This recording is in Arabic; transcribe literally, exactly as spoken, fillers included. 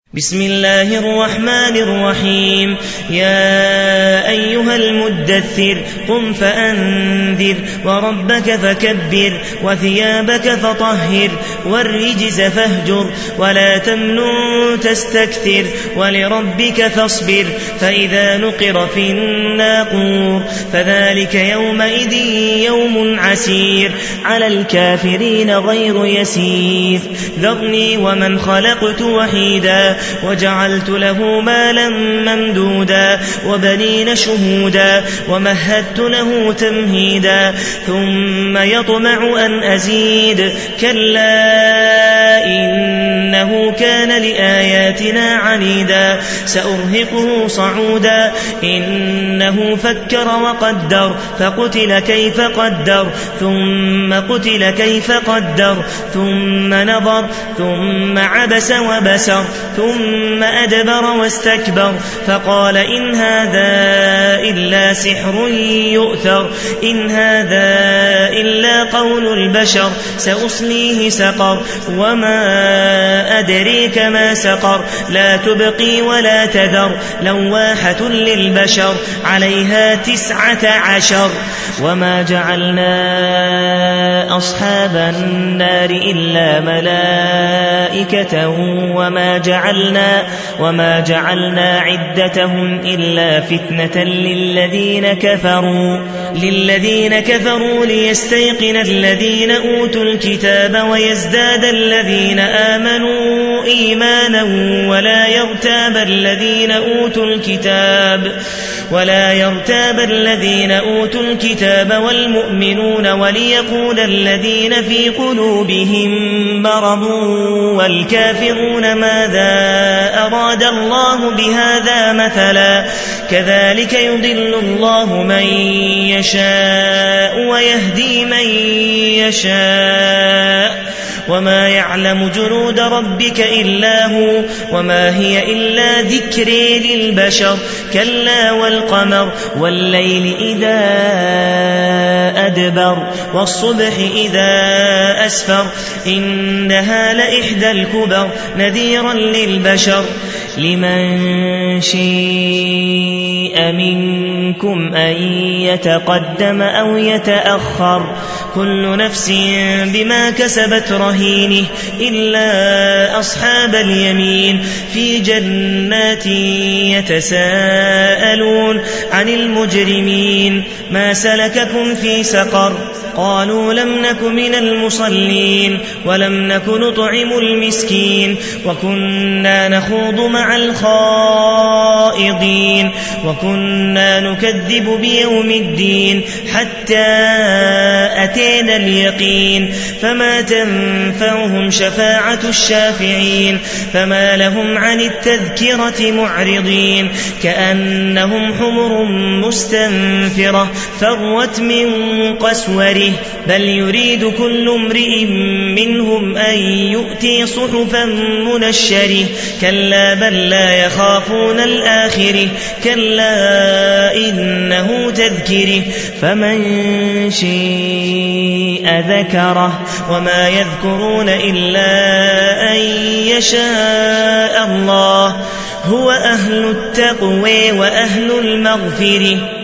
بسم الله الرحمن الرحيم. يا أيها المدثر قم فأنذر وربك فكبر وثيابك فطهر والرجز فاهجر ولا تمنن تستكثر ولربك فاصبر فإذا نقر في الناقور فذلك يومئذ يوم عسير على الكافرين غير يسير. ذرني ومن خلقت وحيدا وجعلت له مالا ممدودا وبنين شهودا ومهدت له تمهيدا ثم يطمع أن أزيد كلا إنه كان لآياتنا عنيدا سأرهقه صعودا إنه فكر وقدر فقتل كيف قدر ثم قتل كيف قدر ثم نظر ثم عبس وبسر ثم أدبر واستكبر فقال إن هذا إلا سحر يؤثر إن هذا إلا قول البشر سأصليه سقر وما أدريك ما سقر لا تبقي ولا تذر لواحة للبشر عليها تسعة عشر. وما جعلنا أصحاب النار إلا ملائكة وما جعلنا وما جعلنا عدتهم إلا فتنة للذين كفروا للذين كفروا ليستيقن الذين أوتوا الكتاب ويزداد الذين آمنوا إيمانا ولا يرتاب الذين أوتوا الكتاب ولا يرتاب الذين أوتوا الكتاب والمؤمنون وليقول الذين في قلوبهم مرض والكافرون ماذا أراد الله بهذا مثلا كذلك يضل الله من يشاء ويهدي من يشاء وما يعلم جنود ربك إلا هو وما هي إلا ذكر للبشر. كلا والقمر والليل إذا أدبر والصبح إذا أسفر إنها لإحدى الكبر نذيرا للبشر. لمن شيء منكم أن يتقدم أو يتأخر كل نفس بما كسبت رهينه إلا أصحاب اليمين في جنات يتساءلون عن المجرمين ما سلككم في سقر قالوا لم نك من المصلين ولم نك نطعم المسكين وكنا نخوض مع الخائضين وكنا نكذب بيوم الدين حتى أتينا اليقين فما تنفعهم شفاعة الشافعين فما لهم عن التذكرة معرضين كأنهم حمر مستنفرة فرت من قسوره بل يريد كل امرئ منهم أن يؤتي صحفا منشره كلا بل لا يخافون الآخرة كلا إنه تذكره فمن شيء ذكره وما يذكرون إلا أن يشاء الله هو أهل التقوى وأهل المغفرة.